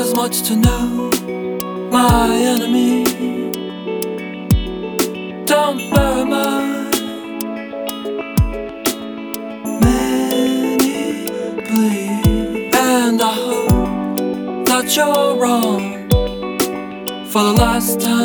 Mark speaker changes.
Speaker 1: There's much to know, my enemy. Don't bury my many bleed. And I hope that you're wrong for the last time.